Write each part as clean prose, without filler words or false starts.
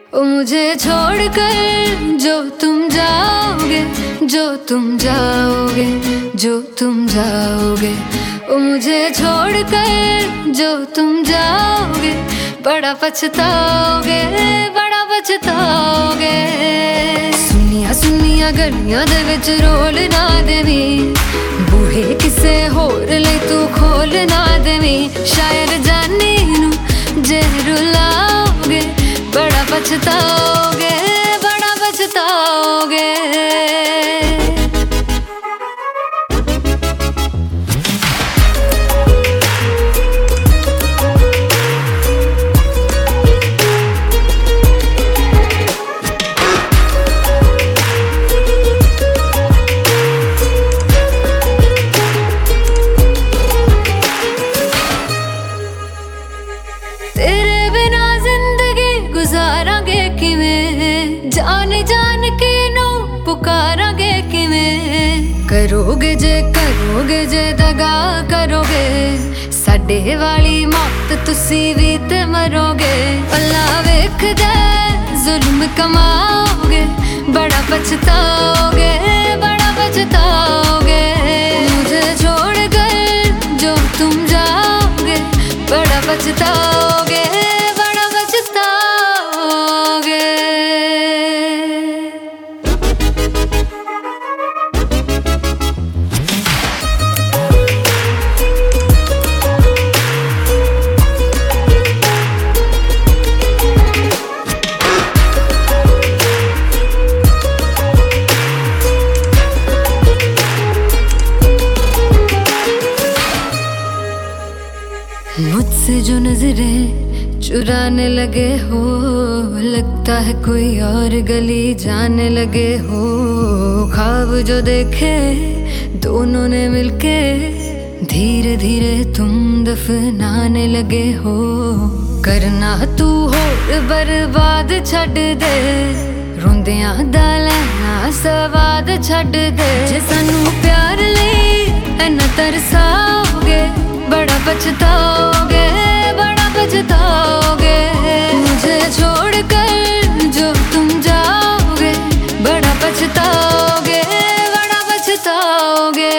ओ मुझे छोड़कर जो तुम जाओगे, जो तुम जाओगे, जो तुम जाओगे। ओ मुझे छोड़कर जो तुम जाओगे, बड़ा पछताओगे, बड़ा पछताओगे। सुनिया सुनिया गलियां दे विच रोल ना देवी, बूहे किसे होर ले तू खोल ना देवी। शायर जानी नू जे रुलाओगे, बड़ा पछताओगे, बड़ा पछताओगे। तेरे बिना जिंदगी गुजारांगे किवें, जान जान के नू पुकारांगे किवें। करोगे जे दगा करोगे, साडे वाली मौत तुसी भी ते मरोगे। अल्लाह वेखदा जुल्म कमाओगे, बड़ा पछताओगे, बड़ा पछताओगे। मुझे छोड़कर जो तुम जाओगे, बड़ा पछताओगे, बड़ा पछताओगे। मुझसे जो नजरें चुराने लगे हो, लगता है कोई और गली जाने लगे हो। ख्वाब जो देखे दोनों ने मिलके, धीरे धीरे तुम दफनाने लगे हो। करना तू होर बर्बाद छड़ दे, रोंदियां दा लैना सवाद छड़ दे। जे सानू प्यार लई इन्ना तरसाओगे, बड़ा पछताओगे, बड़ा पछताओगे। मुझे छोड़कर जो तुम जाओगे, बड़ा पछताओगे, बड़ा पछताओगे।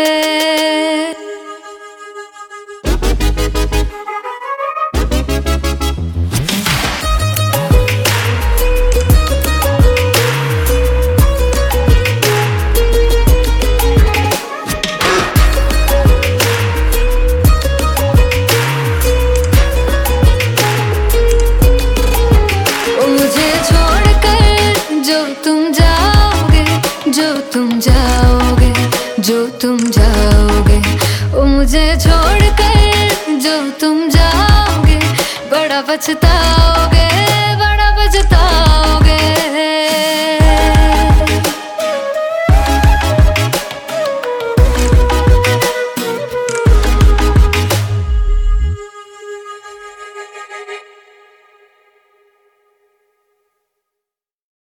जो तुम जाओगे, जो तुम जाओगे। ओ मुझे छोड़कर जो तुम जाओगे, बड़ा पछताओगे।